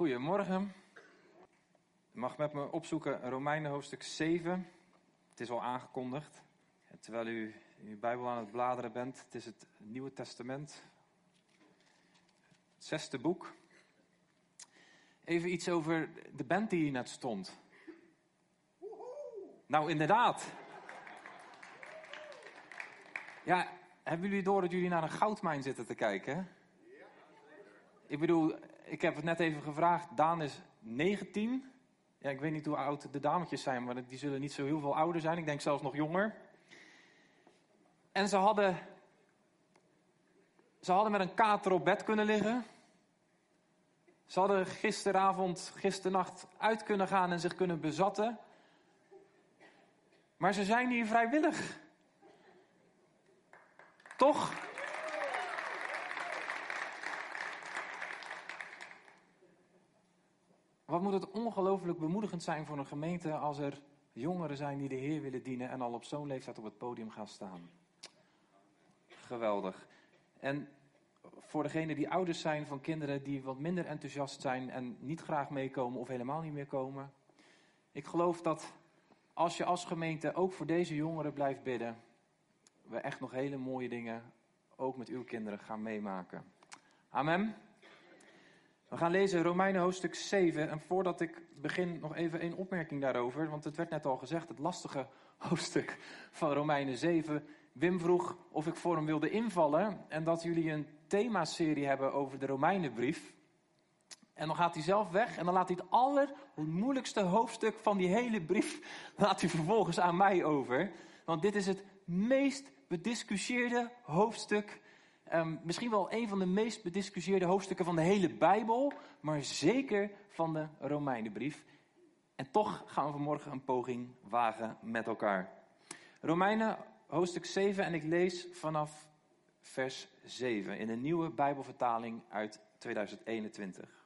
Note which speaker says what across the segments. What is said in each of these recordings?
Speaker 1: Goedemorgen. U mag met me opzoeken Romeinen hoofdstuk 7. Het is al aangekondigd. En terwijl u in uw Bijbel aan het bladeren bent, het is het Nieuwe Testament. Het 6e boek. Even iets over de band die hier net stond. Nou, inderdaad. Ja, hebben jullie door dat jullie naar een goudmijn zitten te kijken? Ik bedoel, ik heb het net even gevraagd. Daan is 19. Ja, ik weet niet hoe oud de dametjes zijn, maar die zullen niet zo heel veel ouder zijn. Ik denk zelfs nog jonger. En ze hadden met een kater op bed kunnen liggen. Ze hadden gisternacht uit kunnen gaan en zich kunnen bezatten. Maar ze zijn hier vrijwillig. Toch? Wat moet het ongelooflijk bemoedigend zijn voor een gemeente als er jongeren zijn die de Heer willen dienen en al op zo'n leeftijd op het podium gaan staan. Geweldig. En voor degenen die ouders zijn van kinderen die wat minder enthousiast zijn en niet graag meekomen of helemaal niet meer komen. Ik geloof dat als je als gemeente ook voor deze jongeren blijft bidden, we echt nog hele mooie dingen ook met uw kinderen gaan meemaken. Amen. We gaan lezen Romeinen hoofdstuk 7. En voordat ik begin nog even één opmerking daarover. Want het werd net al gezegd, het lastige hoofdstuk van Romeinen 7. Wim vroeg of ik voor hem wilde invallen. En dat jullie een themaserie hebben over de Romeinenbrief. En dan gaat hij zelf weg. En dan laat hij het allermoeilijkste hoofdstuk van die hele brief laat hij vervolgens aan mij over. Want dit is het meest bediscussieerde hoofdstuk. Misschien wel een van de meest bediscussieerde hoofdstukken van de hele Bijbel, maar zeker van de Romeinenbrief. En toch gaan we vanmorgen een poging wagen met elkaar. Romeinen hoofdstuk 7 en ik lees vanaf vers 7 in een nieuwe Bijbelvertaling uit 2021.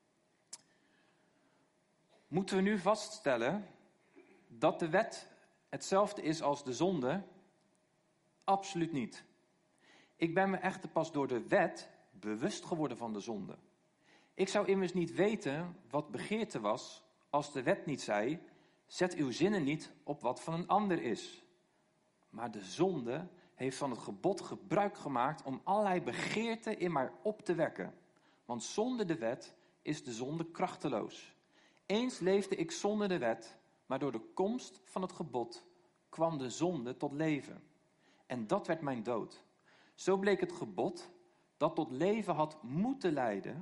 Speaker 1: Moeten we nu vaststellen dat de wet hetzelfde is als de zonde? Absoluut niet. Ik ben me echter pas door de wet bewust geworden van de zonde. Ik zou immers niet weten wat begeerte was als de wet niet zei, zet uw zinnen niet op wat van een ander is. Maar de zonde heeft van het gebod gebruik gemaakt om allerlei begeerten in mij op te wekken. Want zonder de wet is de zonde krachteloos. Eens leefde ik zonder de wet, maar door de komst van het gebod kwam de zonde tot leven. En dat werd mijn dood. Zo bleek het gebod, dat tot leven had moeten leiden,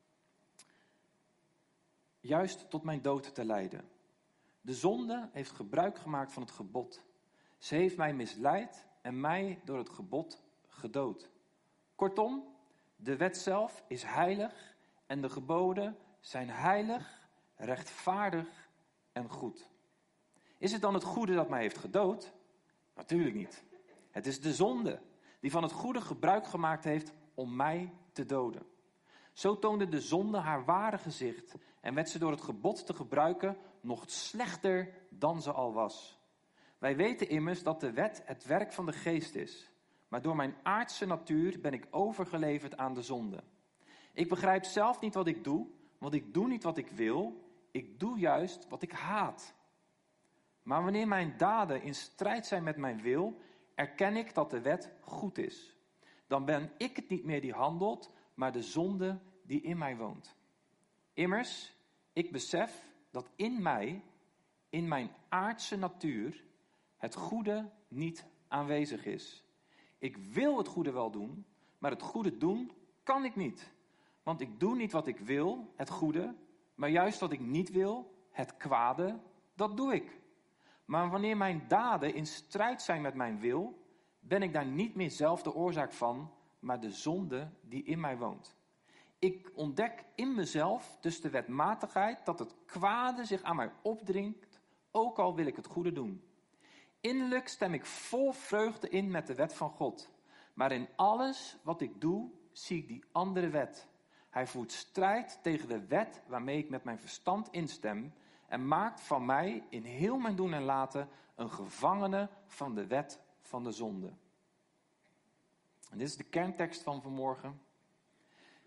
Speaker 1: juist tot mijn dood te leiden. De zonde heeft gebruik gemaakt van het gebod. Ze heeft mij misleid en mij door het gebod gedood. Kortom, de wet zelf is heilig en de geboden zijn heilig, rechtvaardig en goed. Is het dan het goede dat mij heeft gedood? Natuurlijk niet. Het is de zonde die van het goede gebruik gemaakt heeft om mij te doden. Zo toonde de zonde haar ware gezicht en werd ze door het gebod te gebruiken nog slechter dan ze al was. Wij weten immers dat de wet het werk van de geest is, maar door mijn aardse natuur ben ik overgeleverd aan de zonde. Ik begrijp zelf niet wat ik doe, want ik doe niet wat ik wil, ik doe juist wat ik haat. Maar wanneer mijn daden in strijd zijn met mijn wil, erken ik dat de wet goed is. Dan ben ik het niet meer die handelt, maar de zonde die in mij woont. Immers, ik besef dat in mij, in mijn aardse natuur, het goede niet aanwezig is. Ik wil het goede wel doen, maar het goede doen kan ik niet. Want ik doe niet wat ik wil, het goede, maar juist wat ik niet wil, het kwade, dat doe ik. Maar wanneer mijn daden in strijd zijn met mijn wil, ben ik daar niet meer zelf de oorzaak van, maar de zonde die in mij woont. Ik ontdek in mezelf dus de wetmatigheid dat het kwade zich aan mij opdringt, ook al wil ik het goede doen. Innerlijk stem ik vol vreugde in met de wet van God. Maar in alles wat ik doe, zie ik die andere wet. Hij voert strijd tegen de wet waarmee ik met mijn verstand instem en maakt van mij in heel mijn doen en laten een gevangene van de wet van de zonde. En dit is de kerntekst van vanmorgen.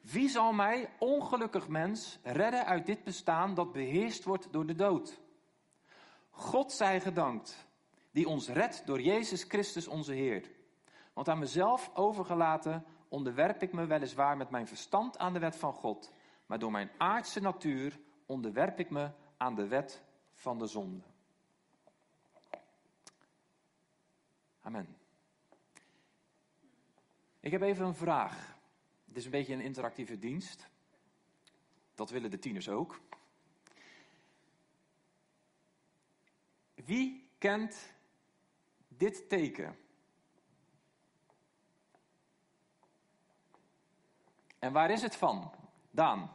Speaker 1: Wie zal mij, ongelukkig mens, redden uit dit bestaan dat beheerst wordt door de dood? God zij gedankt, die ons redt door Jezus Christus onze Heer. Want aan mezelf overgelaten onderwerp ik me weliswaar met mijn verstand aan de wet van God, maar door mijn aardse natuur onderwerp ik me aan de wet van de zonde. Amen. Ik heb even een vraag. Het is een beetje een interactieve dienst. Dat willen de tieners ook. Wie kent dit teken? En waar is het van? Daan.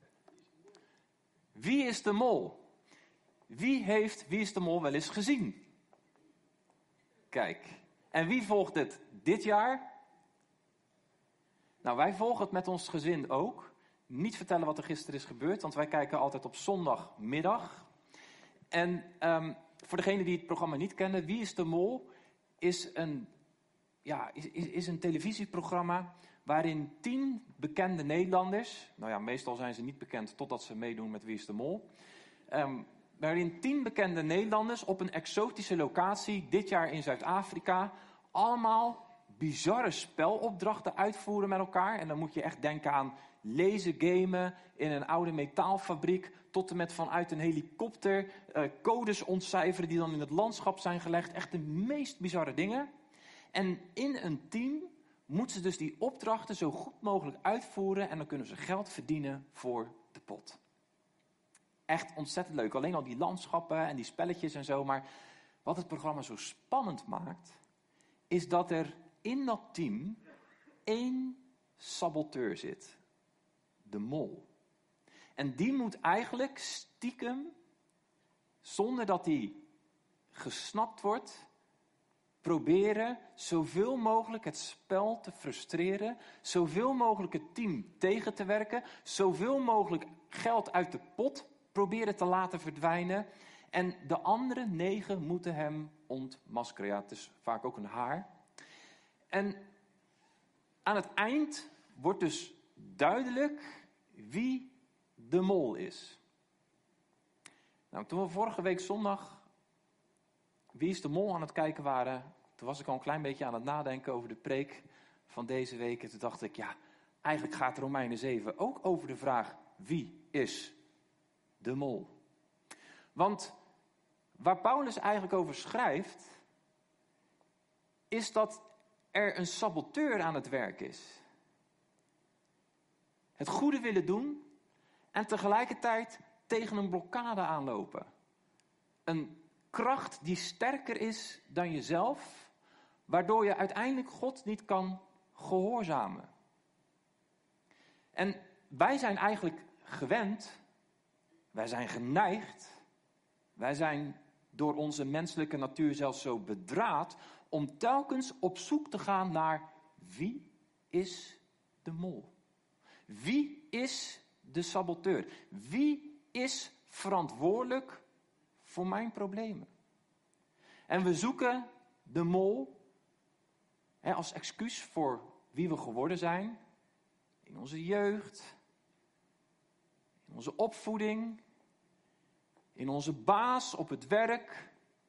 Speaker 1: Wie is de mol? Wie heeft Wie is de Mol wel eens gezien? Kijk. En wie volgt het dit jaar? Nou, wij volgen het met ons gezin ook. Niet vertellen wat er gisteren is gebeurd, want wij kijken altijd op zondagmiddag. En voor degenen die het programma niet kennen, Wie is de Mol is een televisieprogramma waarin 10 bekende Nederlanders, nou ja, meestal zijn ze niet bekend totdat ze meedoen met Wie is de Mol, waarin 10 bekende Nederlanders op een exotische locatie, dit jaar in Zuid-Afrika, allemaal bizarre spelopdrachten uitvoeren met elkaar. En dan moet je echt denken aan lezen, gamen in een oude metaalfabriek, tot en met vanuit een helikopter codes ontcijferen die dan in het landschap zijn gelegd. Echt de meest bizarre dingen. En in een team moeten ze dus die opdrachten zo goed mogelijk uitvoeren en dan kunnen ze geld verdienen voor de pot. Echt ontzettend leuk. Alleen al die landschappen en die spelletjes en zo. Maar wat het programma zo spannend maakt, is dat er in dat team 1 saboteur zit. De mol. En die moet eigenlijk stiekem, zonder dat hij gesnapt wordt, proberen zoveel mogelijk het spel te frustreren, zoveel mogelijk het team tegen te werken, zoveel mogelijk geld uit de pot proberen te laten verdwijnen. En de andere 9 moeten hem ontmaskeren. Ja, het is vaak ook een haar. En aan het eind wordt dus duidelijk wie de mol is. Nou, toen we vorige week zondag Wie is de Mol aan het kijken waren, toen was ik al een klein beetje aan het nadenken over de preek van deze week. En toen dacht ik, ja, eigenlijk gaat Romeinen 7 ook over de vraag, wie is de mol? Want waar Paulus eigenlijk over schrijft, is dat er een saboteur aan het werk is. Het goede willen doen en tegelijkertijd tegen een blokkade aanlopen. Een kracht die sterker is dan jezelf, waardoor je uiteindelijk God niet kan gehoorzamen. En wij zijn eigenlijk gewend, wij zijn geneigd, wij zijn door onze menselijke natuur zelfs zo bedraad om telkens op zoek te gaan naar wie is de mol? Wie is de saboteur? Wie is verantwoordelijk voor mijn problemen? En we zoeken de mol als excuus voor wie we geworden zijn. In onze jeugd, in onze opvoeding, in onze baas op het werk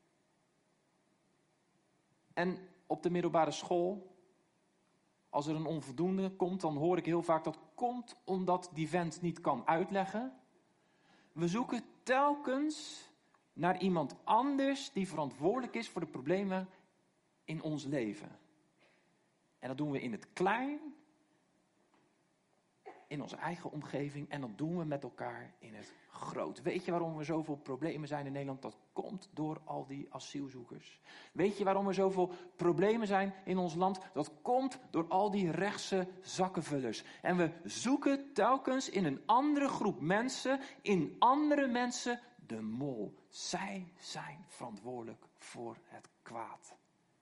Speaker 1: en op de middelbare school. Als er een onvoldoende komt, dan hoor ik heel vaak dat komt omdat die vent niet kan uitleggen. We zoeken telkens naar iemand anders die verantwoordelijk is voor de problemen in ons leven. En dat doen we in het klein, in onze eigen omgeving en dat doen we met elkaar in het groot. Weet je waarom er zoveel problemen zijn in Nederland? Dat komt door al die asielzoekers. Weet je waarom er zoveel problemen zijn in ons land? Dat komt door al die rechtse zakkenvullers. En we zoeken telkens in een andere groep mensen, in andere mensen, de mol. Zij zijn verantwoordelijk voor het kwaad.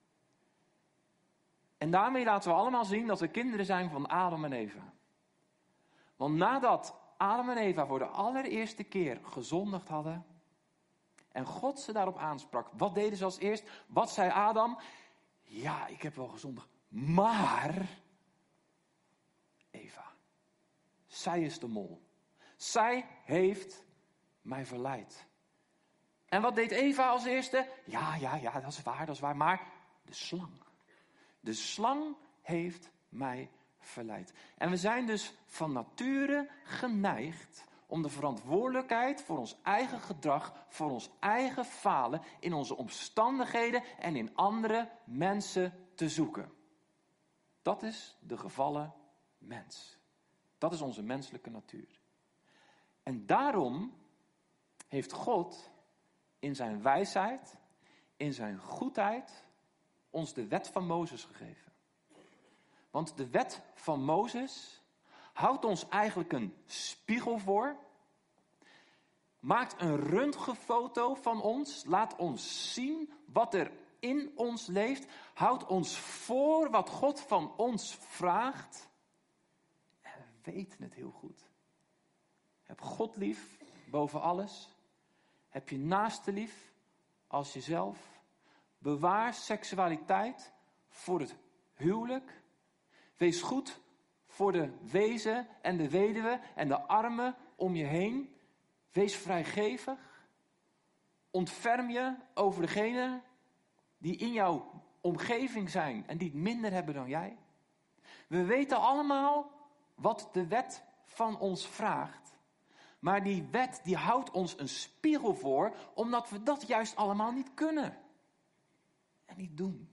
Speaker 1: En daarmee laten we allemaal zien dat we kinderen zijn van Adam en Eva. Want nadat Adam en Eva voor de allereerste keer gezondigd hadden en God ze daarop aansprak, wat deden ze als eerst? Wat zei Adam? Ja, ik heb wel gezondigd, maar Eva. zij is de mol. Zij heeft mij verleid. En wat deed Eva als eerste? Ja, dat is waar. Maar de slang heeft mij verleid. En we zijn dus van nature geneigd om de verantwoordelijkheid voor ons eigen gedrag, voor ons eigen falen, in onze omstandigheden en in andere mensen te zoeken. Dat is de gevallen mens. Dat is onze menselijke natuur. En daarom heeft God in zijn wijsheid, in zijn goedheid, ons de wet van Mozes gegeven. Want de wet van Mozes houdt ons eigenlijk een spiegel voor, maakt een röntgenfoto van ons, laat ons zien wat er in ons leeft, houdt ons voor wat God van ons vraagt. En we weten het heel goed. Heb God lief boven alles. Heb je naaste lief als jezelf. Bewaar seksualiteit voor het huwelijk. Wees goed voor de wezen en de weduwe en de armen om je heen. Wees vrijgevig. Ontferm je over degenen die in jouw omgeving zijn en die het minder hebben dan jij. We weten allemaal wat de wet van ons vraagt. Maar die wet die houdt ons een spiegel voor, omdat we dat juist allemaal niet kunnen. En niet doen.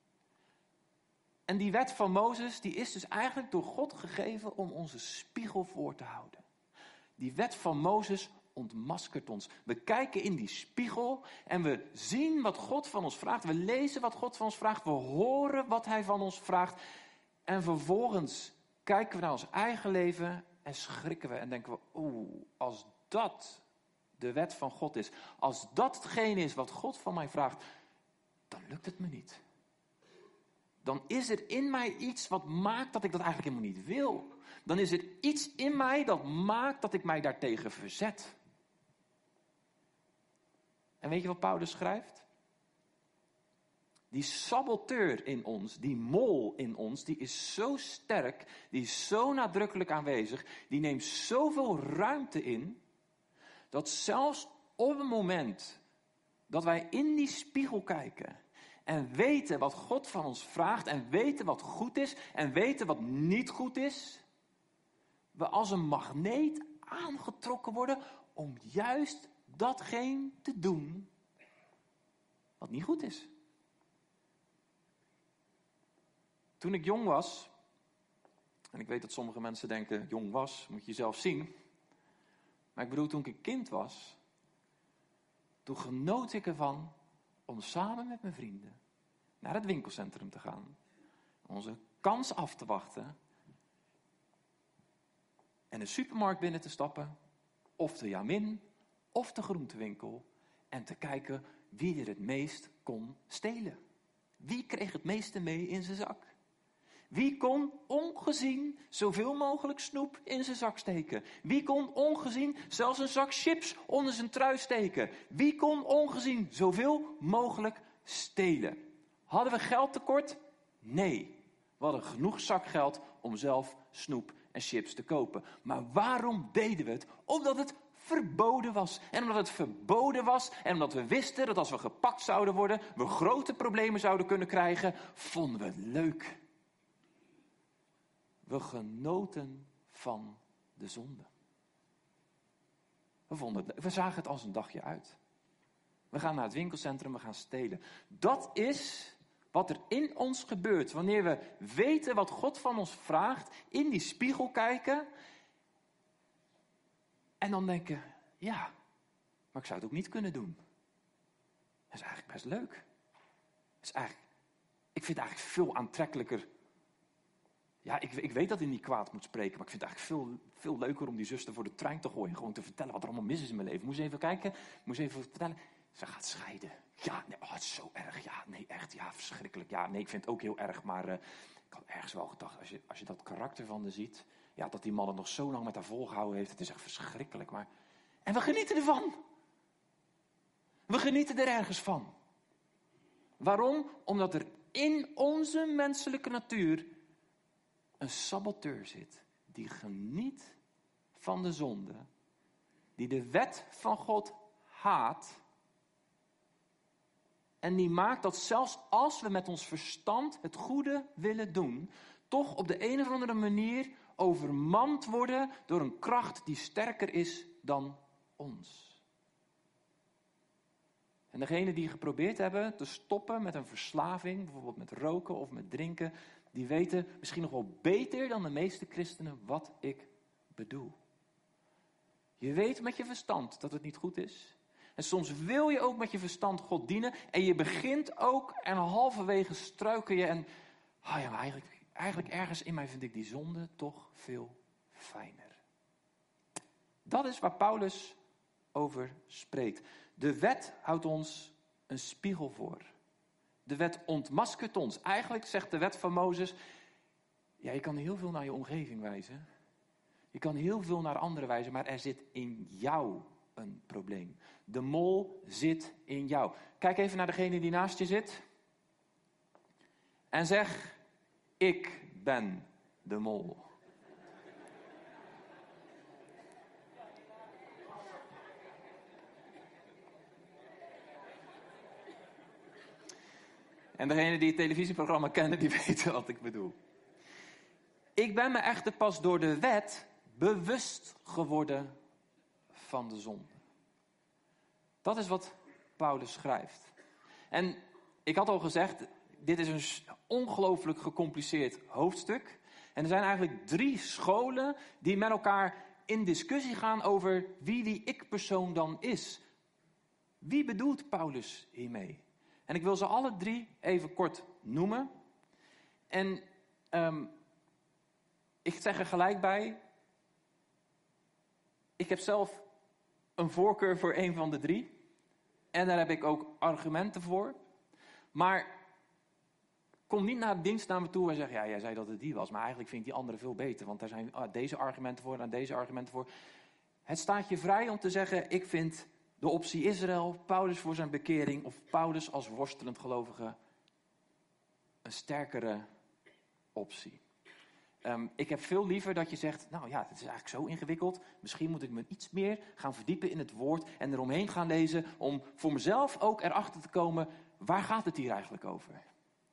Speaker 1: En die wet van Mozes, die is dus eigenlijk door God gegeven om onze spiegel voor te houden. Die wet van Mozes ontmaskert ons. We kijken in die spiegel en we zien wat God van ons vraagt. We lezen wat God van ons vraagt. We horen wat hij van ons vraagt. En vervolgens kijken we naar ons eigen leven en schrikken we en denken we, als dat de wet van God is, als dat hetgene is wat God van mij vraagt, dan lukt het me niet. Dan is er in mij iets wat maakt dat ik dat eigenlijk helemaal niet wil. Dan is er iets in mij dat maakt dat ik mij daartegen verzet. En weet je wat Paulus schrijft? Die saboteur in ons, die mol in ons, die is zo sterk, die is zo nadrukkelijk aanwezig, die neemt zoveel ruimte in, dat zelfs op het moment dat wij in die spiegel kijken en weten wat God van ons vraagt en weten wat goed is en weten wat niet goed is, we als een magneet aangetrokken worden om juist datgene te doen wat niet goed is. Toen ik jong was, en ik weet dat sommige mensen denken, jong was, moet je zelf zien. Maar ik bedoel, toen ik een kind was, toen genoot ik ervan om samen met mijn vrienden naar het winkelcentrum te gaan. Onze kans af te wachten. En de supermarkt binnen te stappen. Of de Jamin, of de groentewinkel. En te kijken wie er het meest kon stelen. Wie kreeg het meeste mee in zijn zak? Wie kon ongezien zoveel mogelijk snoep in zijn zak steken? Wie kon ongezien zelfs een zak chips onder zijn trui steken? Wie kon ongezien zoveel mogelijk stelen? Hadden we geldtekort? Nee. We hadden genoeg zakgeld om zelf snoep en chips te kopen. Maar waarom deden we het? Omdat het verboden was. En omdat het verboden was en omdat we wisten dat als we gepakt zouden worden, we grote problemen zouden kunnen krijgen, vonden we het leuk. We genoten van de zonde. We zagen het als een dagje uit. We gaan naar het winkelcentrum, we gaan stelen. Dat is wat er in ons gebeurt. Wanneer we weten wat God van ons vraagt, in die spiegel kijken. En dan denken, ja, maar ik zou het ook niet kunnen doen. Dat is eigenlijk best leuk. Ik vind het eigenlijk veel aantrekkelijker. Ja, ik weet dat hij niet kwaad moet spreken, maar ik vind het eigenlijk veel leuker om die zuster voor de trein te gooien. Gewoon te vertellen wat er allemaal mis is in mijn leven. Moest je even kijken, moest je even vertellen. Ze gaat scheiden. Ja, nee, het is zo erg. Ja, nee, echt, ja, verschrikkelijk. Ja, nee, ik vind het ook heel erg, maar ik had ergens wel gedacht, als je dat karakter van haar ziet, ja, dat die man het nog zo lang met haar volgehouden heeft, het is echt verschrikkelijk. Maar... En we genieten ervan. We genieten er ergens van. Waarom? Omdat er in onze menselijke natuur een saboteur zit die geniet van de zonde, die de wet van God haat, en die maakt dat zelfs als we met ons verstand het goede willen doen, toch op de een of andere manier overmand worden door een kracht die sterker is dan ons. En degenen die geprobeerd hebben te stoppen met een verslaving, bijvoorbeeld met roken of met drinken, die weten misschien nog wel beter dan de meeste christenen wat ik bedoel. Je weet met je verstand dat het niet goed is. En soms wil je ook met je verstand God dienen. En je begint ook en halverwege struikel je. En maar eigenlijk ergens in mij vind ik die zonde toch veel fijner. Dat is waar Paulus over spreekt. De wet houdt ons een spiegel voor. De wet ontmaskert ons. Eigenlijk zegt de wet van Mozes, ja, je kan heel veel naar je omgeving wijzen. Je kan heel veel naar anderen wijzen, maar er zit in jou een probleem. De mol zit in jou. Kijk even naar degene die naast je zit. En zeg, ik ben de mol. En degenen die het televisieprogramma kennen, die weten wat ik bedoel. Ik ben me echter pas door de wet bewust geworden van de zonde. Dat is wat Paulus schrijft. En ik had al gezegd, dit is een ongelooflijk gecompliceerd hoofdstuk. En er zijn eigenlijk 3 scholen die met elkaar in discussie gaan over wie die ik-persoon dan is. Wie bedoelt Paulus hiermee? En ik wil ze alle 3 even kort noemen. En ik zeg er gelijk bij, ik heb zelf een voorkeur voor een van de 3. En daar heb ik ook argumenten voor. Maar kom niet naar de dienst naar me toe en zeg, ja, jij zei dat het die was. Maar eigenlijk vind ik die andere veel beter. Want daar zijn deze argumenten voor en deze argumenten voor. Het staat je vrij om te zeggen, ik vind de optie Israël, Paulus voor zijn bekering of Paulus als worstelend gelovige een sterkere optie. Ik heb veel liever dat je zegt, nou ja, het is eigenlijk zo ingewikkeld. Misschien moet ik me iets meer gaan verdiepen in het woord en eromheen gaan lezen om voor mezelf ook erachter te komen, waar gaat het hier eigenlijk over?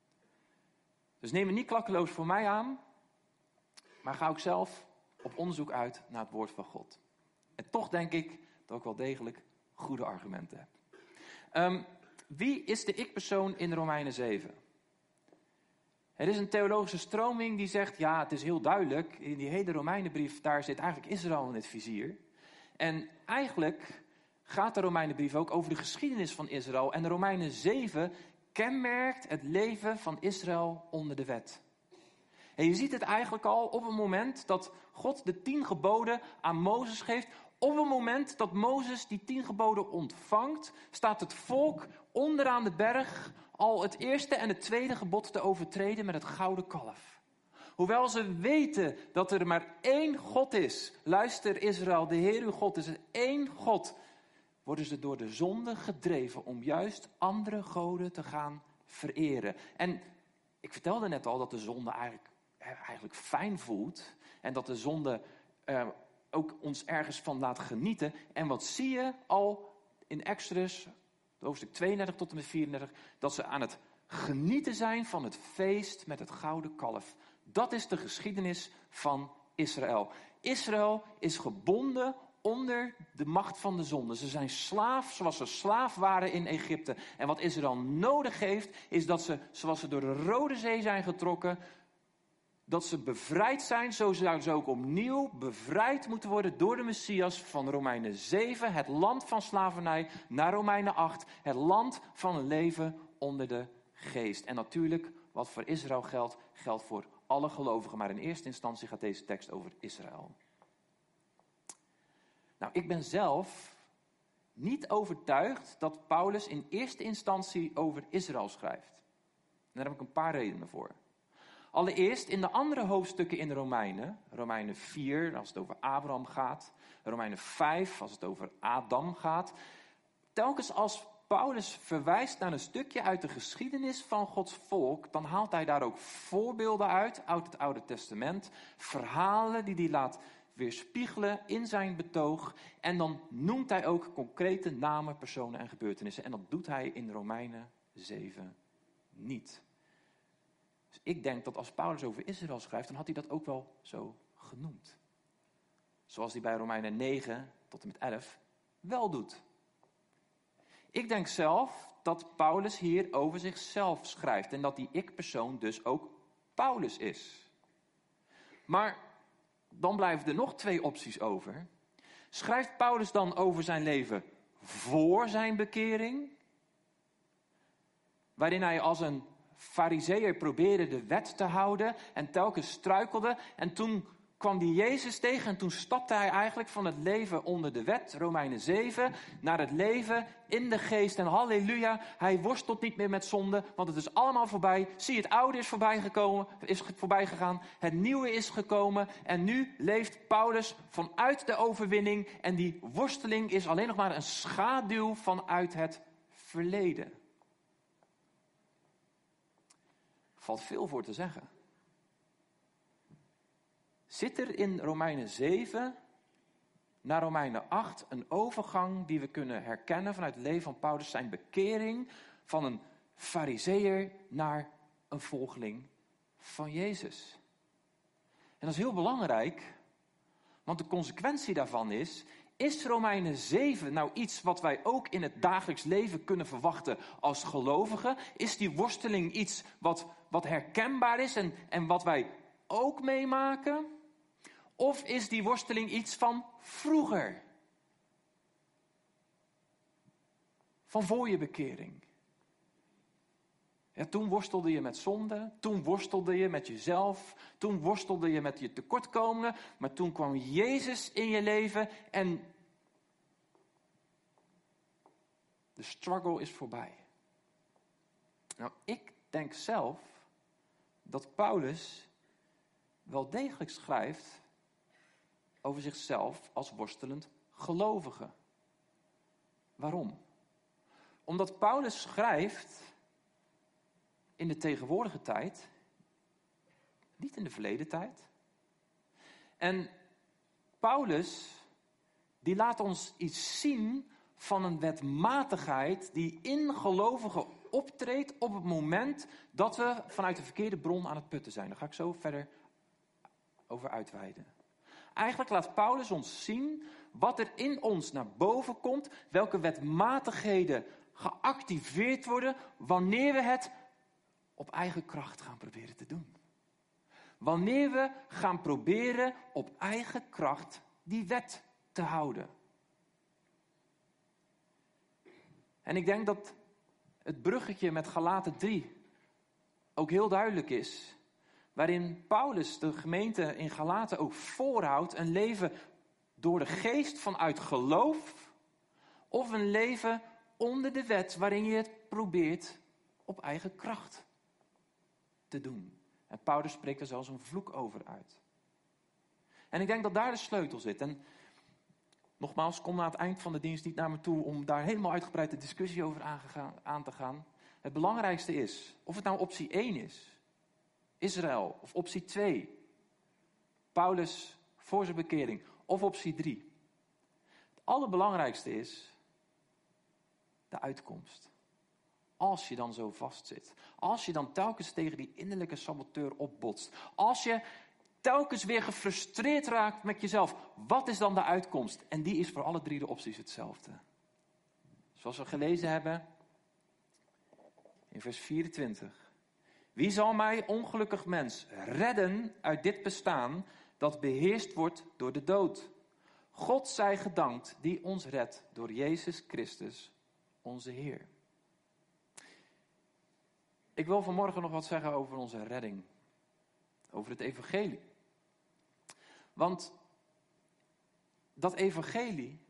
Speaker 1: Dus neem het niet klakkeloos voor mij aan, maar ga ook zelf op onderzoek uit naar het woord van God. En toch denk ik dat ik wel degelijk goede argumenten heb. Wie is de ik-persoon in Romeinen 7? Er is een theologische stroming die zegt, ja, het is heel duidelijk, in die hele Romeinenbrief, daar zit eigenlijk Israël in het vizier. En eigenlijk gaat de Romeinenbrief ook over de geschiedenis van Israël. En de Romeinen 7 kenmerkt het leven van Israël onder de wet. En je ziet het eigenlijk al op het moment dat God de 10 geboden aan Mozes geeft. Op het moment dat Mozes die 10 geboden ontvangt, staat het volk onderaan de berg al het eerste en het tweede gebod te overtreden met het gouden kalf. Hoewel ze weten dat er maar 1 God is. Luister Israël, de Heer uw God is er 1 God. Worden ze door de zonde gedreven om juist andere goden te gaan vereren. En ik vertelde net al dat de zonde eigenlijk fijn voelt. En dat de zonde ook ons ergens van laat genieten. En wat zie je al in Exodus, hoofdstuk 32 tot en met 34, dat ze aan het genieten zijn van het feest met het gouden kalf. Dat is de geschiedenis van Israël. Israël is gebonden onder de macht van de zonde. Ze zijn slaaf zoals ze slaaf waren in Egypte. En wat Israël nodig heeft, is dat ze, zoals ze door de Rode Zee zijn getrokken, dat ze bevrijd zijn, zo zouden ze ook opnieuw bevrijd moeten worden door de Messias van Romeinen 7, het land van slavernij, naar Romeinen 8, het land van een leven onder de geest. En natuurlijk, wat voor Israël geldt, geldt voor alle gelovigen, maar in eerste instantie gaat deze tekst over Israël. Nou, ik ben zelf niet overtuigd dat Paulus in eerste instantie over Israël schrijft. En daar heb ik een paar redenen voor. Allereerst in de andere hoofdstukken in de Romeinen 4 als het over Abraham gaat, Romeinen 5 als het over Adam gaat. Telkens als Paulus verwijst naar een stukje uit de geschiedenis van Gods volk, dan haalt hij daar ook voorbeelden uit het Oude Testament, verhalen die hij laat weerspiegelen in zijn betoog. En dan noemt hij ook concrete namen, personen en gebeurtenissen. En dat doet hij in Romeinen 7 niet. Dus ik denk dat als Paulus over Israël schrijft, dan had hij dat ook wel zo genoemd. Zoals hij bij Romeinen 9 tot en met 11 wel doet. Ik denk zelf dat Paulus hier over zichzelf schrijft. En dat die ik-persoon dus ook Paulus is. Maar dan blijven er nog 2 opties over. Schrijft Paulus dan over zijn leven voor zijn bekering? Waarin hij als een Farizeeër probeerde de wet te houden en telkens struikelde. En toen kwam hij Jezus tegen en toen stapte hij eigenlijk van het leven onder de wet, Romeinen 7, naar het leven in de geest. En halleluja, hij worstelt niet meer met zonde, want het is allemaal voorbij. Zie, het oude is voorbij gegaan, het nieuwe is gekomen. En nu leeft Paulus vanuit de overwinning en die worsteling is alleen nog maar een schaduw vanuit het verleden. Valt veel voor te zeggen. Zit er in Romeinen 7 naar Romeinen 8 een overgang die we kunnen herkennen vanuit het leven van Paulus, zijn bekering van een Farizeeër naar een volgeling van Jezus? En dat is heel belangrijk, want de consequentie daarvan is Romeinen 7 nou iets wat wij ook in het dagelijks leven kunnen verwachten als gelovigen? Is die worsteling iets wat herkenbaar is en wat wij ook meemaken? Of is die worsteling iets van vroeger? Van voor je bekering? Ja, toen worstelde je met zonde, toen worstelde je met jezelf, toen worstelde je met je tekortkomingen, maar toen kwam Jezus in je leven en de struggle is voorbij. Nou, ik denk zelf dat Paulus wel degelijk schrijft over zichzelf als worstelend gelovige. Waarom? Omdat Paulus schrijft in de tegenwoordige tijd, niet in de verleden tijd. En Paulus, die laat ons iets zien van een wetmatigheid die in gelovigen optreedt op het moment dat we vanuit de verkeerde bron aan het putten zijn. Daar ga ik zo verder over uitweiden. Eigenlijk laat Paulus ons zien wat er in ons naar boven komt, welke wetmatigheden geactiveerd worden wanneer we het op eigen kracht gaan proberen te doen. Wanneer we gaan proberen op eigen kracht die wet te houden. En ik denk dat het bruggetje met Galaten 3 ook heel duidelijk is. Waarin Paulus de gemeente in Galaten ook voorhoudt een leven door de geest vanuit geloof. Of een leven onder de wet waarin je het probeert op eigen kracht te doen. En Paulus spreekt er zelfs een vloek over uit. En ik denk dat daar de sleutel zit. En nogmaals, kom na het eind van de dienst niet naar me toe om daar helemaal uitgebreid de discussie over aan te gaan. Het belangrijkste is, of het nou optie 1 is, Israël, of optie 2, Paulus voor zijn bekering, of optie 3. Het allerbelangrijkste is de uitkomst. Als je dan zo vastzit, als je dan telkens tegen die innerlijke saboteur opbotst, als je telkens weer gefrustreerd raakt met jezelf, wat is dan de uitkomst? En die is voor alle 3 de opties hetzelfde. Zoals we gelezen hebben in vers 24. Wie zal mij, ongelukkig mens, redden uit dit bestaan dat beheerst wordt door de dood? God zij gedankt die ons redt door Jezus Christus, onze Heer. Ik wil vanmorgen nog wat zeggen over onze redding. Over het evangelie. Want dat evangelie,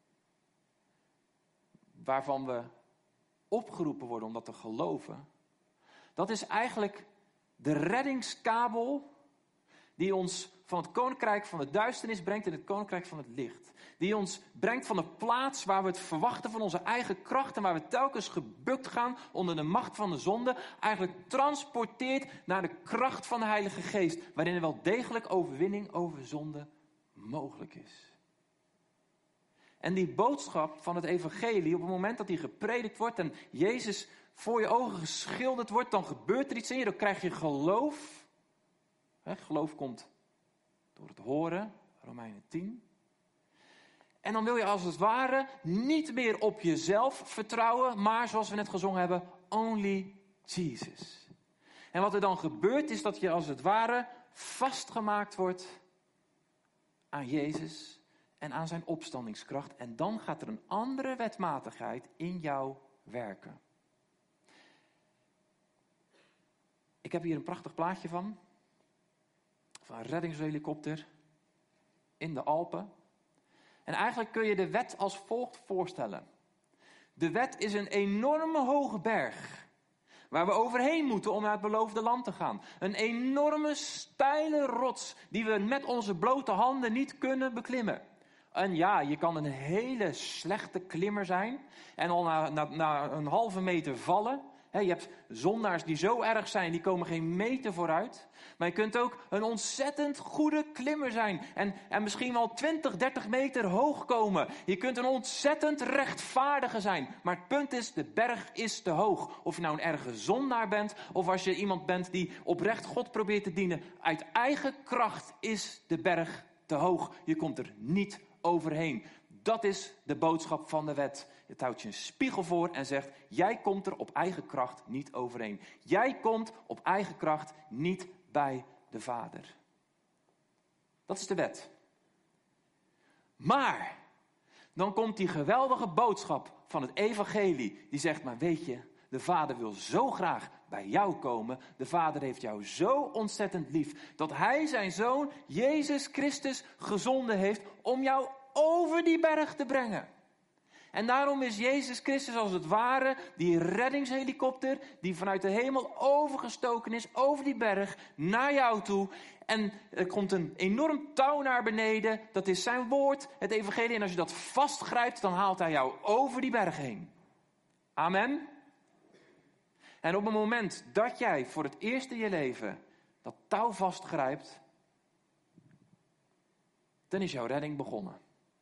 Speaker 1: waarvan we opgeroepen worden om dat te geloven, dat is eigenlijk de reddingskabel die ons van het koninkrijk van de duisternis brengt in het koninkrijk van het licht. Die ons brengt van de plaats waar we het verwachten van onze eigen kracht en waar we telkens gebukt gaan onder de macht van de zonde, eigenlijk transporteert naar de kracht van de Heilige Geest, waarin er wel degelijk overwinning over zonde mogelijk is. En die boodschap van het evangelie, op het moment dat die gepredikt wordt en Jezus voor je ogen geschilderd wordt, dan gebeurt er iets in je, dan krijg je geloof. Geloof komt door het horen, Romeinen 10. En dan wil je als het ware niet meer op jezelf vertrouwen, maar zoals we net gezongen hebben, only Jesus. En wat er dan gebeurt is dat je als het ware vastgemaakt wordt aan Jezus en aan zijn opstandingskracht. En dan gaat er een andere wetmatigheid in jou werken. Ik heb hier een prachtig plaatje van een reddingshelikopter in de Alpen. En eigenlijk kun je de wet als volgt voorstellen. De wet is een enorme hoge berg waar we overheen moeten om naar het beloofde land te gaan. Een enorme steile rots die we met onze blote handen niet kunnen beklimmen. En ja, je kan een hele slechte klimmer zijn en al na een halve meter vallen. Je hebt zondaars die zo erg zijn, die komen geen meter vooruit. Maar je kunt ook een ontzettend goede klimmer zijn. En misschien wel 20, 30 meter hoog komen. Je kunt een ontzettend rechtvaardige zijn. Maar het punt is, de berg is te hoog. Of je nou een erge zondaar bent, of als je iemand bent die oprecht God probeert te dienen. Uit eigen kracht is de berg te hoog. Je komt er niet overheen. Dat is de boodschap van de wet. Het houdt je een spiegel voor en zegt, jij komt er op eigen kracht niet overheen. Jij komt op eigen kracht niet bij de Vader. Dat is de wet. Maar, dan komt die geweldige boodschap van het evangelie. Die zegt, maar weet je, de Vader wil zo graag bij jou komen. De Vader heeft jou zo ontzettend lief, dat hij zijn Zoon, Jezus Christus, gezonden heeft om jou over die berg te brengen. En daarom is Jezus Christus als het ware die reddingshelikopter die vanuit de hemel overgestoken is over die berg naar jou toe. En er komt een enorm touw naar beneden. Dat is zijn woord, het evangelie. En als je dat vastgrijpt, dan haalt hij jou over die berg heen. Amen. En op het moment dat jij voor het eerst in je leven dat touw vastgrijpt, dan is jouw redding begonnen.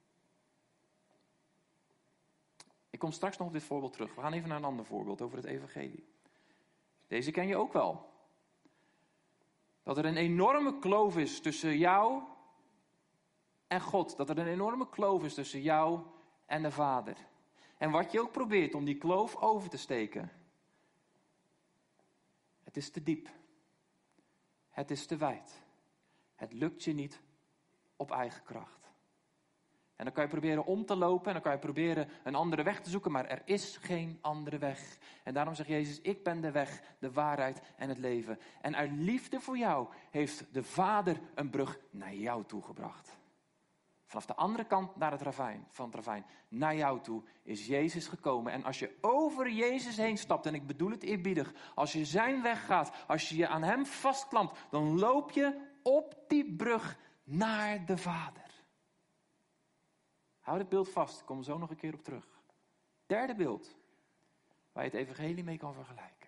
Speaker 1: Ik kom straks nog op dit voorbeeld terug. We gaan even naar een ander voorbeeld over het evangelie. Deze ken je ook wel. Dat er een enorme kloof is tussen jou en God. Dat er een enorme kloof is tussen jou en de Vader. En wat je ook probeert om die kloof over te steken. Het is te diep. Het is te wijd. Het lukt je niet op eigen kracht. En dan kan je proberen om te lopen en dan kan je proberen een andere weg te zoeken, maar er is geen andere weg. En daarom zegt Jezus, ik ben de weg, de waarheid en het leven. En uit liefde voor jou heeft de Vader een brug naar jou toe gebracht. Vanaf de andere kant naar het ravijn, naar jou toe is Jezus gekomen. En als je over Jezus heen stapt, en ik bedoel het eerbiedig, als je zijn weg gaat, als je je aan hem vastklampt, dan loop je op die brug naar de Vader. Hou dit beeld vast, ik kom er zo nog een keer op terug. Derde beeld, waar je het evangelie mee kan vergelijken.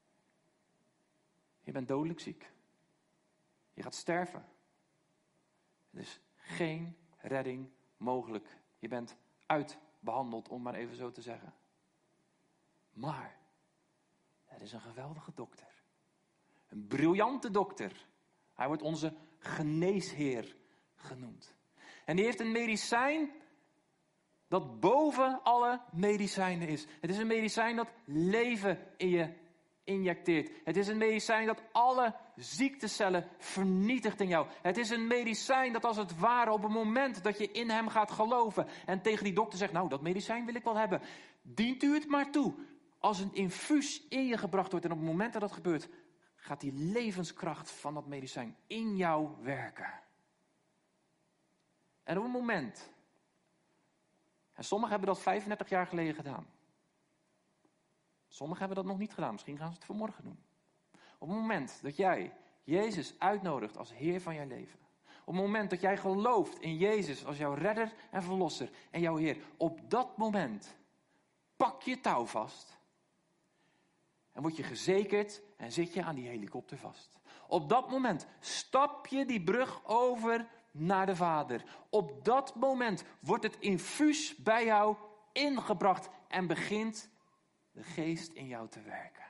Speaker 1: Je bent dodelijk ziek. Je gaat sterven. Er is geen redding mogelijk. Je bent uitbehandeld, om maar even zo te zeggen. Maar, er is een geweldige dokter. Een briljante dokter. Hij wordt onze geneesheer genoemd. En die heeft een medicijn dat boven alle medicijnen is. Het is een medicijn dat leven in je injecteert. Het is een medicijn dat alle ziektecellen vernietigt in jou. Het is een medicijn dat als het ware op het moment dat je in hem gaat geloven en tegen die dokter zegt, nou dat medicijn wil ik wel hebben. Dient u het maar toe. Als een infuus in je gebracht wordt en op het moment dat dat gebeurt, gaat die levenskracht van dat medicijn in jou werken. En op het moment, en sommigen hebben dat 35 jaar geleden gedaan. Sommigen hebben dat nog niet gedaan, misschien gaan ze het vanmorgen doen. Op het moment dat jij Jezus uitnodigt als Heer van jouw leven. Op het moment dat jij gelooft in Jezus als jouw redder en verlosser en jouw Heer. Op dat moment pak je touw vast. En word je gezekerd en zit je aan die helikopter vast. Op dat moment stap je die brug over naar de Vader. Op dat moment wordt het infuus bij jou ingebracht en begint de Geest in jou te werken.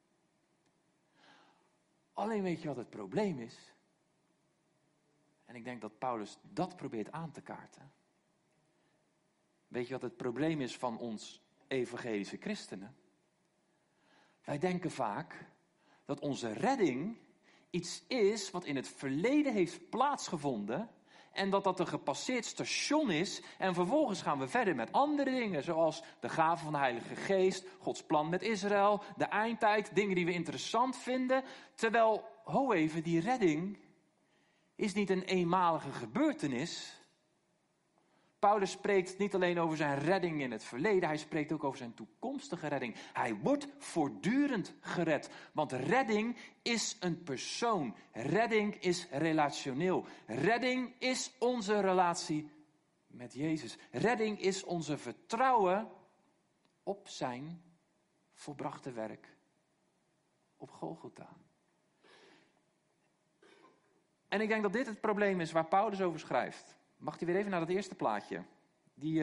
Speaker 1: Alleen weet je wat het probleem is? En ik denk dat Paulus dat probeert aan te kaarten. Weet je wat het probleem is van ons evangelische christenen? Wij denken vaak dat onze redding iets is wat in het verleden heeft plaatsgevonden en dat dat een gepasseerd station is en vervolgens gaan we verder met andere dingen zoals de gave van de Heilige Geest, Gods plan met Israël, de eindtijd, dingen die we interessant vinden. Terwijl, ho even, die redding is niet een eenmalige gebeurtenis. Paulus spreekt niet alleen over zijn redding in het verleden, hij spreekt ook over zijn toekomstige redding. Hij wordt voortdurend gered, want redding is een persoon. Redding is relationeel. Redding is onze relatie met Jezus. Redding is onze vertrouwen op zijn volbrachte werk op Golgotha. En ik denk dat dit het probleem is waar Paulus over schrijft. Mag hij weer even naar dat eerste plaatje? Die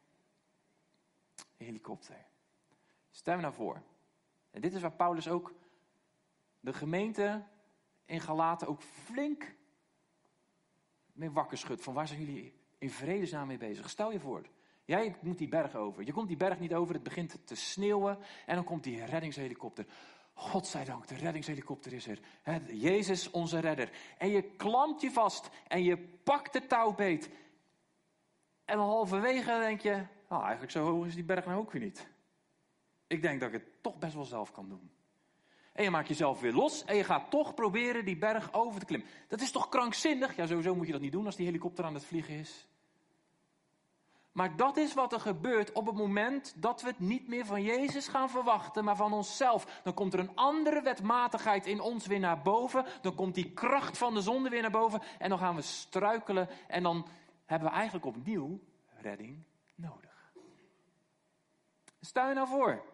Speaker 1: helikopter. Stel me nou voor. En dit is waar Paulus ook de gemeente in Galaten ook flink mee wakker schudt. Van waar zijn jullie in vredesnaam mee bezig? Stel je voor. Jij moet die berg over. Je komt die berg niet over. Het begint te sneeuwen. En dan komt die reddingshelikopter. Godzijdank, de reddingshelikopter is er. Jezus, onze redder. En je klampt je vast en je pakt de touw beet. En dan halverwege denk je, nou eigenlijk zo hoog is die berg nou ook weer niet. Ik denk dat ik het toch best wel zelf kan doen. En je maakt jezelf weer los en je gaat toch proberen die berg over te klimmen. Dat is toch krankzinnig? Ja, sowieso moet je dat niet doen als die helikopter aan het vliegen is. Maar dat is wat er gebeurt op het moment dat we het niet meer van Jezus gaan verwachten, maar van onszelf. Dan komt er een andere wetmatigheid in ons weer naar boven. Dan komt die kracht van de zonde weer naar boven. En dan gaan we struikelen en dan hebben we eigenlijk opnieuw redding nodig. Stel je nou voor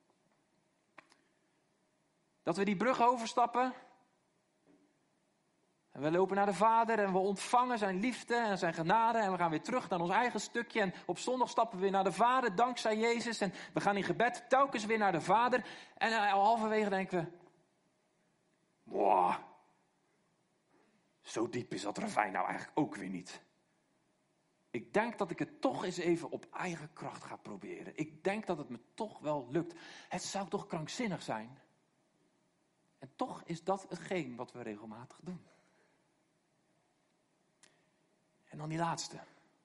Speaker 1: dat we die brug overstappen. En we lopen naar de Vader en we ontvangen zijn liefde en zijn genade. En we gaan weer terug naar ons eigen stukje. En op zondag stappen we weer naar de Vader, dankzij Jezus. En we gaan in gebed telkens weer naar de Vader. En halverwege denken we, wow, zo diep is dat ravijn nou eigenlijk ook weer niet. Ik denk dat ik het toch eens even op eigen kracht ga proberen. Ik denk dat het me toch wel lukt. Het zou toch krankzinnig zijn? En toch is dat hetgeen wat we regelmatig doen. En dan die laatste.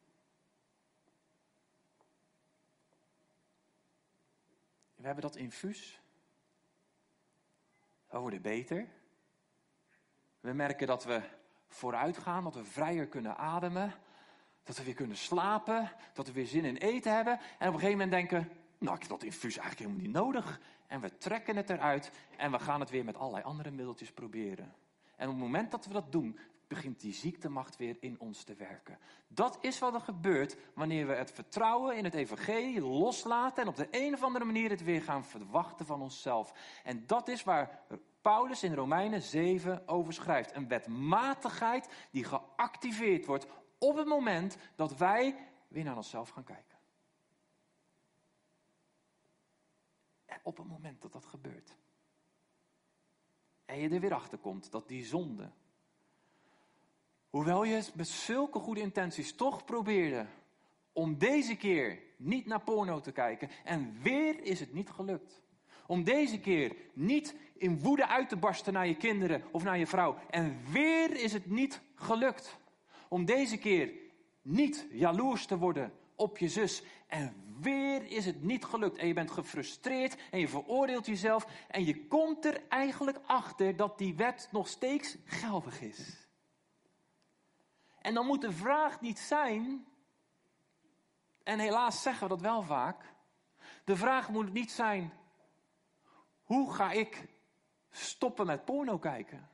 Speaker 1: We hebben dat infuus. We worden beter. We merken dat we vooruit gaan, dat we vrijer kunnen ademen. Dat we weer kunnen slapen, dat we weer zin in eten hebben. En op een gegeven moment denken, nou ik heb dat infuus eigenlijk helemaal niet nodig. En we trekken het eruit en we gaan het weer met allerlei andere middeltjes proberen. En op het moment dat we dat doen, begint die ziektemacht weer in ons te werken. Dat is wat er gebeurt wanneer we het vertrouwen in het evangelie loslaten en op de een of andere manier het weer gaan verwachten van onszelf. En dat is waar Paulus in Romeinen 7 over schrijft. Een wetmatigheid die geactiveerd wordt op het moment dat wij weer naar onszelf gaan kijken. En op het moment dat dat gebeurt. En je er weer achter komt dat die zonde, hoewel je het met zulke goede intenties toch probeerde om deze keer niet naar porno te kijken en weer is het niet gelukt. Om deze keer niet in woede uit te barsten naar je kinderen of naar je vrouw en weer is het niet gelukt. Om deze keer niet jaloers te worden op je zus en weer is het niet gelukt. En je bent gefrustreerd en je veroordeelt jezelf en je komt er eigenlijk achter dat die wet nog steeds geldig is. En dan moet de vraag niet zijn, en helaas zeggen we dat wel vaak, de vraag moet niet zijn, hoe ga ik stoppen met porno kijken?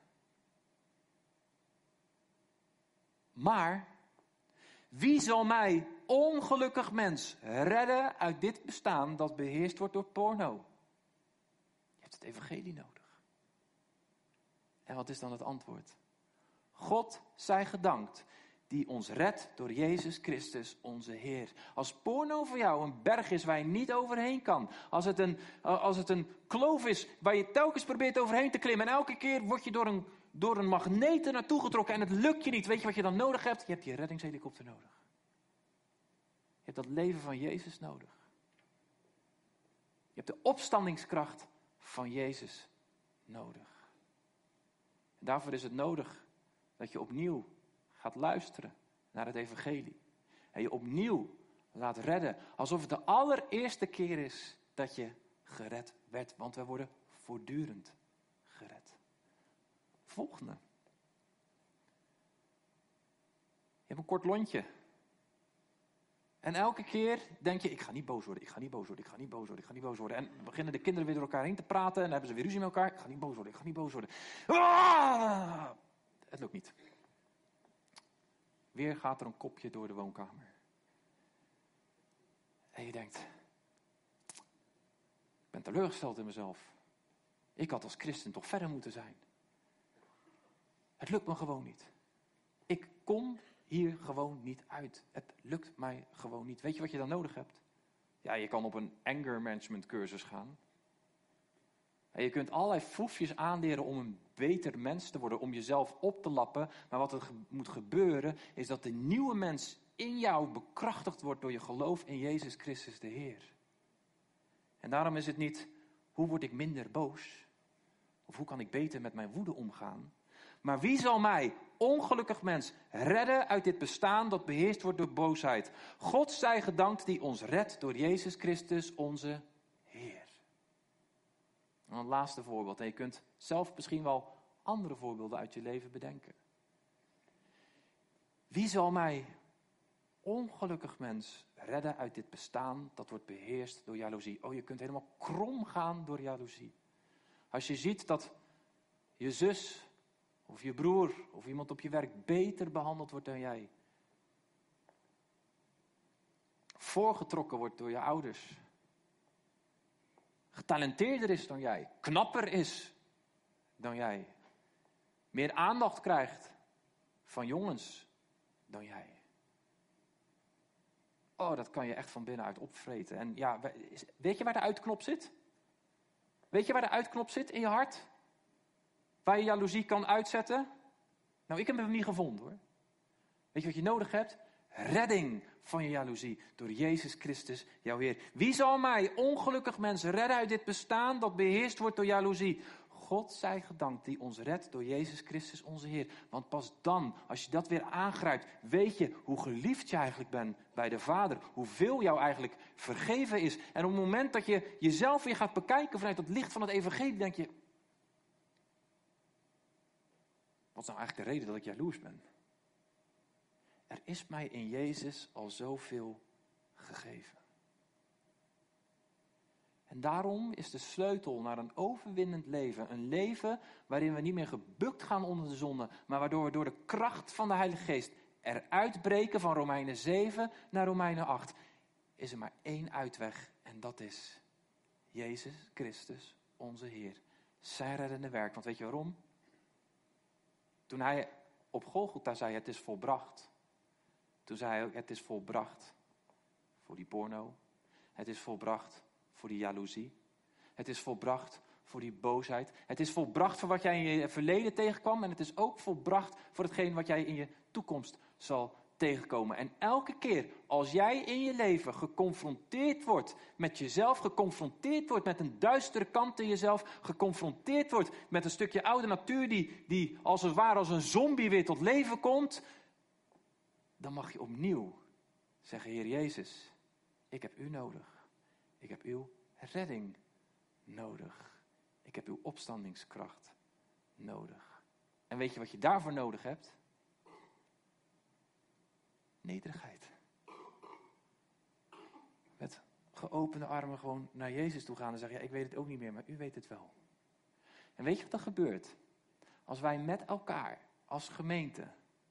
Speaker 1: Maar, wie zal mij, ongelukkig mens, redden uit dit bestaan dat beheerst wordt door porno? Je hebt het evangelie nodig. En wat is dan het antwoord? God zij gedankt, die ons redt door Jezus Christus onze Heer. Als porno voor jou een berg is waar je niet overheen kan. Als het een kloof is waar je telkens probeert overheen te klimmen. En elke keer word je door een magneet er naartoe getrokken en het lukt je niet. Weet je wat je dan nodig hebt? Je hebt die reddingshelikopter nodig. Je hebt dat leven van Jezus nodig. Je hebt de opstandingskracht van Jezus nodig. En daarvoor is het nodig dat je opnieuw gaat luisteren naar het evangelie. En je opnieuw laat redden. Alsof het de allereerste keer is dat je gered werd. Want we worden voortdurend gered. Volgende. Je hebt een kort lontje. En elke keer denk je, ik ga niet boos worden, ik ga niet boos worden, ik ga niet boos worden, ik ga niet boos worden. En beginnen de kinderen weer door elkaar heen te praten en dan hebben ze weer ruzie met elkaar. Ik ga niet boos worden, ik ga niet boos worden. Ah! Het lukt niet. Weer gaat er een kopje door de woonkamer. En je denkt, ik ben teleurgesteld in mezelf. Ik had als christen toch verder moeten zijn. Het lukt me gewoon niet. Ik kom hier gewoon niet uit. Het lukt mij gewoon niet. Weet je wat je dan nodig hebt? Ja, je kan op een anger management cursus gaan. En je kunt allerlei foefjes aanleren om een beter mens te worden, om jezelf op te lappen. Maar wat er moet gebeuren, is dat de nieuwe mens in jou bekrachtigd wordt door je geloof in Jezus Christus de Heer. En daarom is het niet, hoe word ik minder boos? Of hoe kan ik beter met mijn woede omgaan? Maar wie zal mij, ongelukkig mens, redden uit dit bestaan dat beheerst wordt door boosheid? God zij gedankt die ons redt door Jezus Christus onze Heer. En een laatste voorbeeld. En je kunt zelf misschien wel andere voorbeelden uit je leven bedenken. Wie zal mij, ongelukkig mens, redden uit dit bestaan dat wordt beheerst door jaloezie? Oh, je kunt helemaal krom gaan door jaloezie. Als je ziet dat je zus of je broer of iemand op je werk beter behandeld wordt dan jij. Voorgetrokken wordt door je ouders. Getalenteerder is dan jij. Knapper is dan jij. Meer aandacht krijgt van jongens dan jij. Oh, dat kan je echt van binnenuit opvreten. En ja, weet je waar de uitknop zit? Weet je waar de uitknop zit in je hart? Waar je jaloezie kan uitzetten? Nou, ik heb hem niet gevonden hoor. Weet je wat je nodig hebt? Redding van je jaloezie door Jezus Christus, jouw Heer. Wie zal mij, ongelukkig mens, redden uit dit bestaan dat beheerst wordt door jaloezie? God zij gedankt die ons redt door Jezus Christus onze Heer. Want pas dan, als je dat weer aangrijpt, weet je hoe geliefd je eigenlijk bent bij de Vader. Hoeveel jou eigenlijk vergeven is. En op het moment dat je jezelf weer gaat bekijken vanuit het licht van het evangelie, denk je, wat is nou eigenlijk de reden dat ik jaloers ben? Er is mij in Jezus al zoveel gegeven. En daarom is de sleutel naar een overwinnend leven, een leven waarin we niet meer gebukt gaan onder de zonde, maar waardoor we door de kracht van de Heilige Geest eruit breken van Romeinen 7 naar Romeinen 8, is er maar één uitweg en dat is Jezus Christus, onze Heer. Zijn reddende werk. Want weet je waarom? Toen hij op Golgotha zei, het is volbracht. Toen zei hij ook, het is volbracht voor die porno. Het is volbracht voor die jaloezie. Het is volbracht voor die boosheid. Het is volbracht voor wat jij in je verleden tegenkwam. En het is ook volbracht voor hetgeen wat jij in je toekomst zal tegenkomen. En elke keer als jij in je leven geconfronteerd wordt met jezelf, geconfronteerd wordt met een duistere kant in jezelf, geconfronteerd wordt met een stukje oude natuur die als het ware als een zombie weer tot leven komt, dan mag je opnieuw zeggen, Heer Jezus, ik heb u nodig. Ik heb uw redding nodig. Ik heb uw opstandingskracht nodig. En weet je wat je daarvoor nodig hebt? Nederigheid. Met geopende armen gewoon naar Jezus toe gaan en zeggen, ja, ik weet het ook niet meer, maar u weet het wel. En weet je wat er gebeurt? Als wij met elkaar, als gemeente,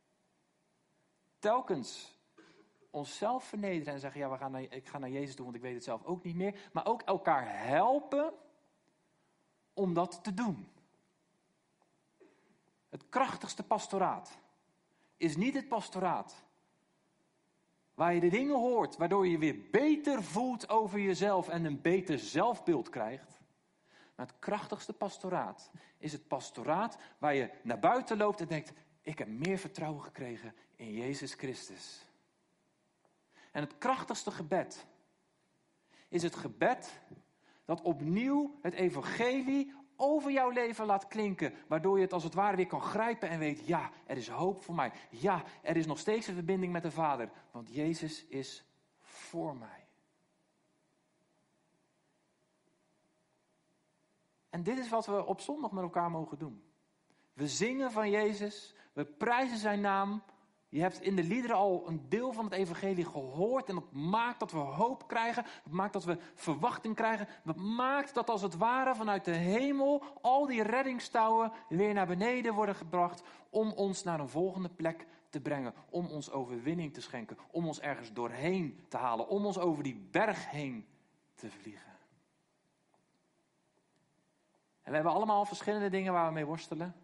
Speaker 1: telkens onszelf vernederen en zeggen, ja, ik ga naar Jezus toe, want ik weet het zelf ook niet meer. Maar ook elkaar helpen om dat te doen. Het krachtigste pastoraat is niet het pastoraat. Waar je de dingen hoort, waardoor je je weer beter voelt over jezelf en een beter zelfbeeld krijgt. Maar het krachtigste pastoraat is het pastoraat waar je naar buiten loopt en denkt, ik heb meer vertrouwen gekregen in Jezus Christus. En het krachtigste gebed is het gebed dat opnieuw het evangelie over jouw leven laat klinken. Waardoor je het als het ware weer kan grijpen en weet, ja, er is hoop voor mij. Ja, er is nog steeds een verbinding met de Vader. Want Jezus is voor mij. En dit is wat we op zondag met elkaar mogen doen. We zingen van Jezus, we prijzen zijn naam. Je hebt in de liederen al een deel van het evangelie gehoord. En dat maakt dat we hoop krijgen. Dat maakt dat we verwachting krijgen. Dat maakt dat als het ware vanuit de hemel al die reddingstouwen weer naar beneden worden gebracht. Om ons naar een volgende plek te brengen. Om ons overwinning te schenken. Om ons ergens doorheen te halen. Om ons over die berg heen te vliegen. En we hebben allemaal verschillende dingen waar we mee worstelen.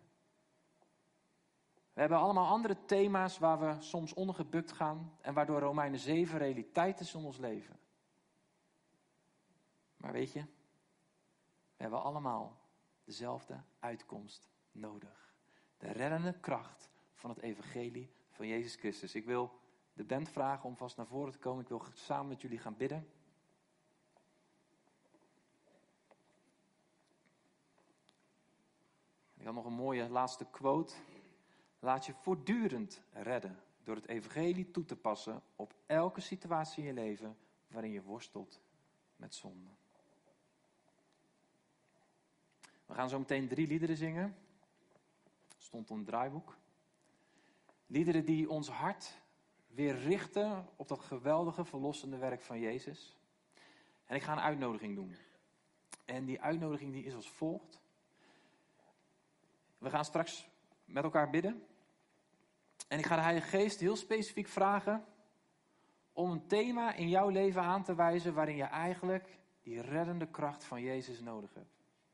Speaker 1: We hebben allemaal andere thema's waar we soms ondergebukt gaan. En waardoor Romeinen 7 realiteit is in ons leven. Maar weet je, we hebben allemaal dezelfde uitkomst nodig. De reddende kracht van het evangelie van Jezus Christus. Ik wil de band vragen om vast naar voren te komen. Ik wil samen met jullie gaan bidden. Ik had nog een mooie laatste quote. Laat je voortdurend redden door het evangelie toe te passen op elke situatie in je leven waarin je worstelt met zonde. We gaan zo meteen 3 liederen zingen. Stond op een draaiboek. Liederen die ons hart weer richten op dat geweldige verlossende werk van Jezus. En ik ga een uitnodiging doen. En die uitnodiging die is als volgt. We gaan straks met elkaar bidden. En ik ga de Heilige Geest heel specifiek vragen om een thema in jouw leven aan te wijzen waarin je eigenlijk die reddende kracht van Jezus nodig hebt.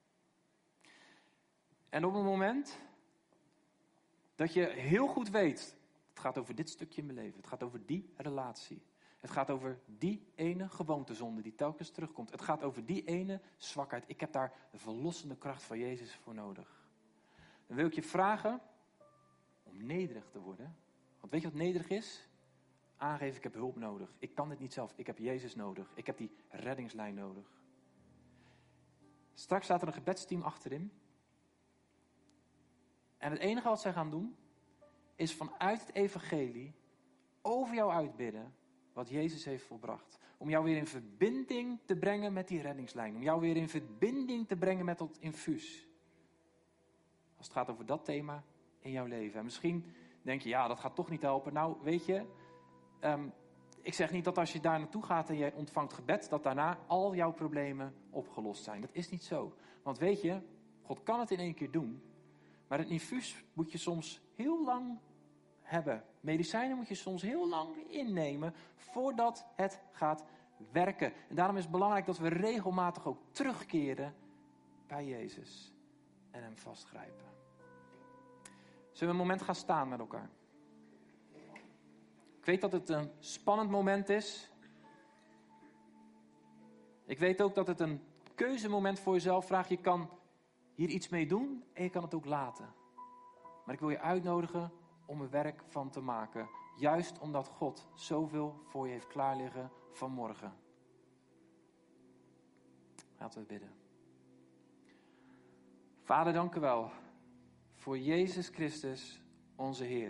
Speaker 1: En op het moment dat je heel goed weet, het gaat over dit stukje in mijn leven, het gaat over die relatie. Het gaat over die ene gewoontezonde die telkens terugkomt. Het gaat over die ene zwakheid. Ik heb daar de verlossende kracht van Jezus voor nodig. Dan wil ik je vragen om nederig te worden. Want weet je wat nederig is? Aangeven, ik heb hulp nodig. Ik kan dit niet zelf. Ik heb Jezus nodig. Ik heb die reddingslijn nodig. Straks staat er een gebedsteam achterin. En het enige wat zij gaan doen, is vanuit het evangelie over jou uitbidden wat Jezus heeft volbracht. Om jou weer in verbinding te brengen met die reddingslijn. Om jou weer in verbinding te brengen met dat infuus. Als het gaat over dat thema in jouw leven. En misschien denk je, ja, dat gaat toch niet helpen. Nou, weet je, ik zeg niet dat als je daar naartoe gaat en je ontvangt gebed, dat daarna al jouw problemen opgelost zijn. Dat is niet zo. Want weet je, God kan het in 1 keer doen. Maar het infuus moet je soms heel lang hebben. Medicijnen moet je soms heel lang innemen voordat het gaat werken. En daarom is het belangrijk dat we regelmatig ook terugkeren bij Jezus en hem vastgrijpen. Zullen we een moment gaan staan met elkaar? Ik weet dat het een spannend moment is. Ik weet ook dat het een keuzemoment voor jezelf vraagt. Je kan hier iets mee doen en je kan het ook laten. Maar ik wil je uitnodigen om er werk van te maken. Juist omdat God zoveel voor je heeft klaarliggen vanmorgen. Laten we bidden. Vader, dank u wel voor Jezus Christus, onze Heer.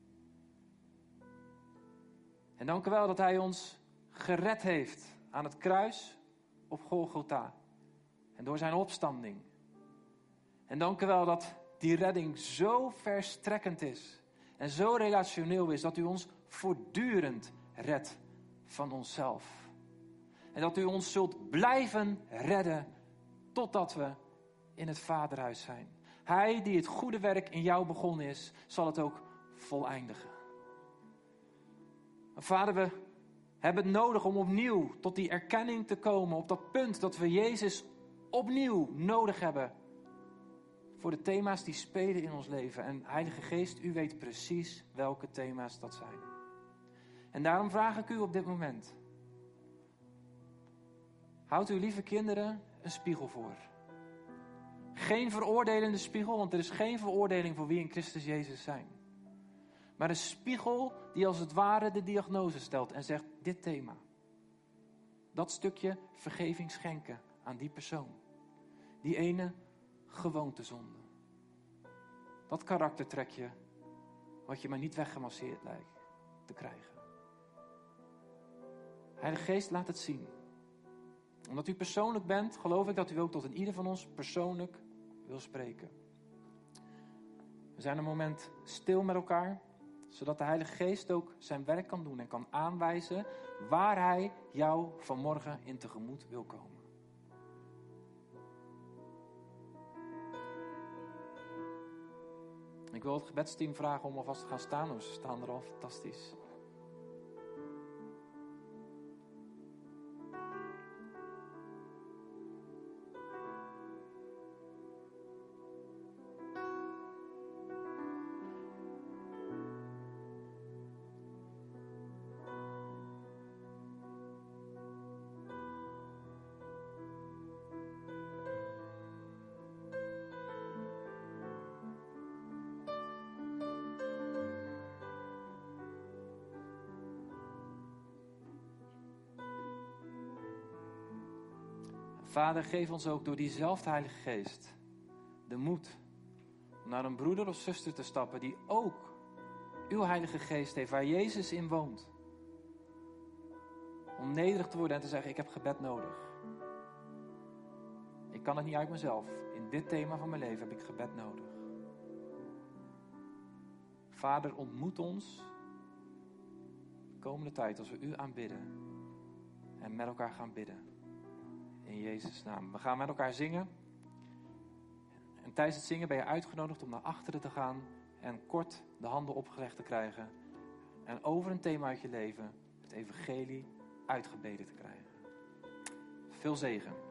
Speaker 1: En dank u wel dat Hij ons gered heeft aan het kruis op Golgotha. En door zijn opstanding. En dank u wel dat die redding zo verstrekkend is. En zo relationeel is dat u ons voortdurend redt van onszelf. En dat u ons zult blijven redden totdat we in het Vaderhuis zijn. Hij die het goede werk in jou begonnen is, zal het ook voleindigen. Vader, we hebben het nodig om opnieuw tot die erkenning te komen. Op dat punt dat we Jezus opnieuw nodig hebben. voor de thema's die spelen in ons leven. En Heilige Geest, u weet precies welke thema's dat zijn. En daarom vraag ik u op dit moment. Houd uw lieve kinderen een spiegel voor. Geen veroordelende spiegel, want er is geen veroordeling voor wie in Christus Jezus zijn. Maar een spiegel die als het ware de diagnose stelt en zegt, dit thema. Dat stukje vergeving schenken aan die persoon. Die ene gewoontezonde. Dat karaktertrekje wat je maar niet weggemasseerd lijkt te krijgen. Heilige Geest, laat het zien. Omdat u persoonlijk bent, geloof ik dat u ook tot in ieder van ons persoonlijk wil spreken. We zijn een moment stil met elkaar, zodat de Heilige Geest ook zijn werk kan doen en kan aanwijzen waar Hij jou vanmorgen in tegemoet wil komen. Ik wil het gebedsteam vragen om alvast te gaan staan. Ze staan er al, fantastisch. Vader, geef ons ook door diezelfde Heilige Geest de moed om naar een broeder of zuster te stappen die ook uw Heilige Geest heeft, waar Jezus in woont. Om nederig te worden en te zeggen, ik heb gebed nodig. Ik kan het niet uit mezelf. In dit thema van mijn leven heb ik gebed nodig. Vader, ontmoet ons de komende tijd als we u aanbidden en met elkaar gaan bidden. In Jezus' naam. We gaan met elkaar zingen. En tijdens het zingen ben je uitgenodigd om naar achteren te gaan en kort de handen opgelegd te krijgen. En over een thema uit je leven, het evangelie, uitgebeden te krijgen. Veel zegen.